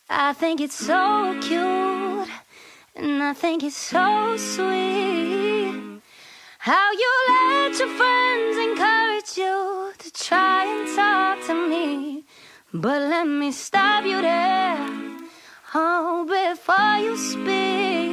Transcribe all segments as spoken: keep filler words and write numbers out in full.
I think it's so cute, and I think it's so sweet how you let your friends encourage you to try and talk to me. But let me stop you there, oh, before you speak.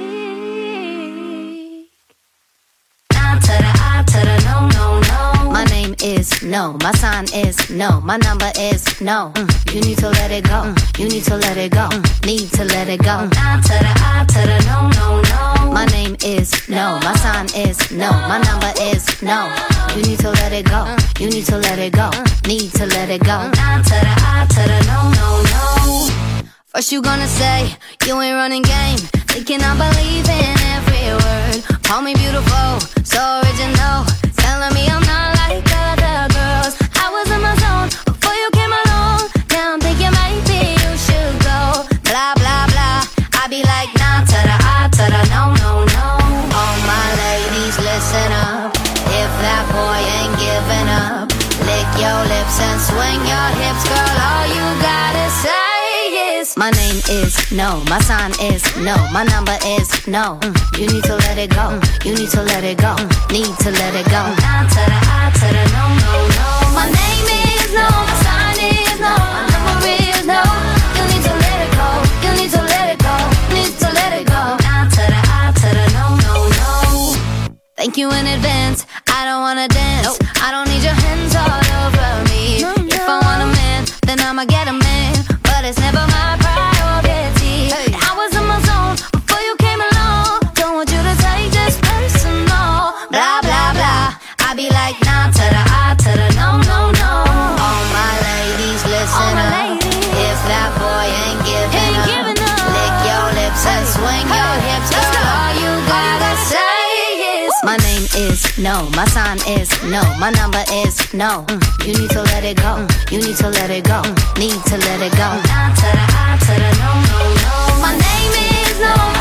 Nah to the I to the no, no, no. My name is no, my sign is no, my number is no. Mm. You need to let it go, mm. You need to let it go, mm. Need to let it go. Nah to the I to the no, no, no. My name is no, my sign is no, my number is no. You need to let it go, mm. You need to let it go, mm. Need to let it go. Nah to the I to the no, no, no. First you gonna say you ain't running game, thinking I believe in every word. Call me beautiful, so original, telling me I'm not like other girls. I was in my zone before you came along. Now I'm thinking maybe you should go. Blah blah blah, I be like nah to the I to the no no no. All my ladies listen up, if that boy ain't giving up, lick your lips and swing your hips, girl. All you gotta say. My name is no, my sign is no, my number is no. Mm. You need to let it go, mm. You need to let it go, mm. Need to let it go. Nah to the I to the no, no, no. My name is no, my sign is no, my number is no. You need to let it go, you need to let it go, need to let it go. Nah to the I to the no, no, no. Thank you in advance, I don't wanna dance, nope. I don't need your hands all over me, no, no. If I want a man, then I'ma get a man, but it's never my priority. Hey. I was in my zone before you came along. Don't want you to take this personal. Blah blah blah, I be like nah to the I to the no no no. All my ladies listen my up ladies. If that boy ain't giving, ain't up, giving up, lick your lips hey. And swing hey. Your hips, girl. Go. All you gotta say is my name is no, my sign is no, my number is no. Mm. You need to let it go, mm. You need to let it go, mm. Need to let it go. Nah to the I to the no no no. My name is no.